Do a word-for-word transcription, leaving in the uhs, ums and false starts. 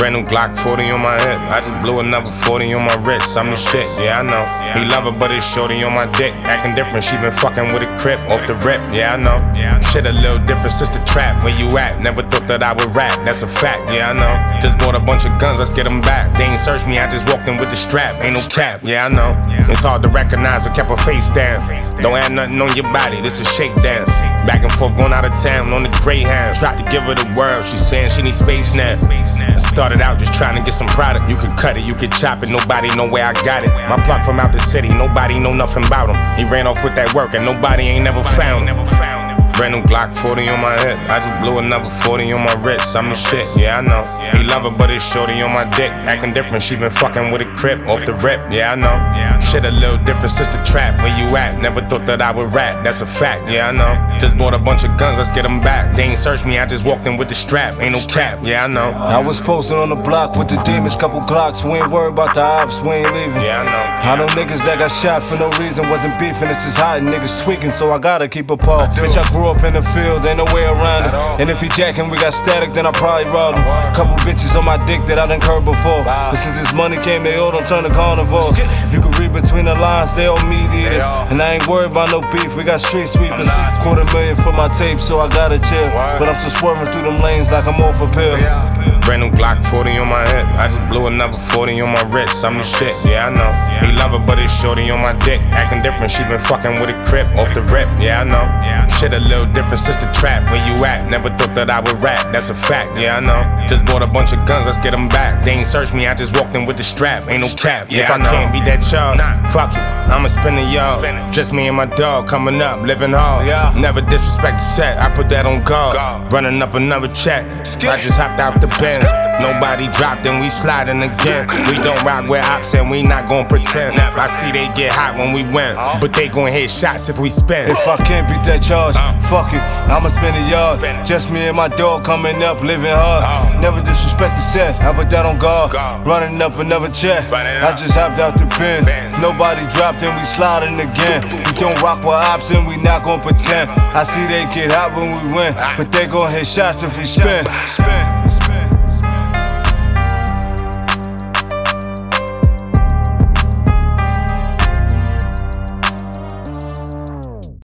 Brand new Glock forty on my hip. I just blew another forty on my wrist. I'm the shit, yeah I know. He love her, but it's shorty on my dick. Acting different, she been fucking with a crip off the rip, yeah I know. Shit a little different since the trap. Where you at? Never thought that I would rap. That's a fact, yeah I know. Just bought a bunch of guns, let's get them back. They ain't searched me, I just walked in with the strap. Ain't no cap, yeah I know. It's hard to recognize, I kept her face down. Don't have nothing on your body, this is shakedown. Back and forth going out of town on the Greyhound. Tried to give her the world, she saying she need space now. I started out just trying to get some product. You could cut it, you could chop it, nobody know where I got it. My plug from out the city, nobody know nothing about him. He ran off with that work and nobody ain't never found him. Brand new Glock forty on my hip. I just blew another forty on my wrist. I'm the shit, yeah I know. He love her, but it's shorty on my dick. Acting different, she been fucking with a crip off the rip, yeah I know. Shit a little different since the trap. Where you at? Never thought that I would rap. That's a fact, yeah I know. Just bought a bunch of guns, let's get them back. They ain't searched me, I just walked in with the strap. Ain't no cap, yeah I know. I was posted on the block with the demons, couple Glocks. We ain't worried about the ops, we ain't leaving. Yeah I know. I know niggas that got shot for no reason, wasn't beefing. It's just hot and niggas tweaking, so I gotta keep a pulse. Bitch, I grew up in the field, ain't no way around it. And if he jacking, we got static, then I probably robbed him. Couple bitches on my dick that I done curved before. But since this money came, they all don't turn to carnivore. If you could read between the lines, they all meat eaters. And I ain't worried about no beef, we got street sweepers. Quarter million for my tape, so I gotta chill. But I'm still swerving through them lanes like I'm off a pill. Brand new Glock forty on my hip. I just blew another forty on my wrist. I'm the shit, yeah I know. He love her, but it's shorty on my dick. Acting different, she been fucking with a crip off the rip, yeah I know. Shit a little different since the trap. Where you at? Never thought that I would rap. That's a fact, yeah I know. Just bought a bunch of guns, let's get them back. They ain't searched me, I just walked in with the strap. Ain't no cap, yeah if I, I can't be that charge, fuck it, I'ma spin the yard. Just me and my dog coming up, living hard. Never disrespect the set, I put that on guard. Running up another check, I just hopped out the Benz. Nobody dropped and we sliding again. We don't rock with ops and we not gon' pretend. I see they get hot when we win, but they gon' hit shots if we spin. If I can't beat that charge, fuck it, I'ma spin the yard. Just me and my dog coming up, living hard. Never disrespect the set, I put that on guard. Running up another check, I just hopped out the Benz. Nobody dropped and we sliding again. We don't rock with ops and we not gon' pretend. I see they get hot when we win, but they gon' hit shots if we spin.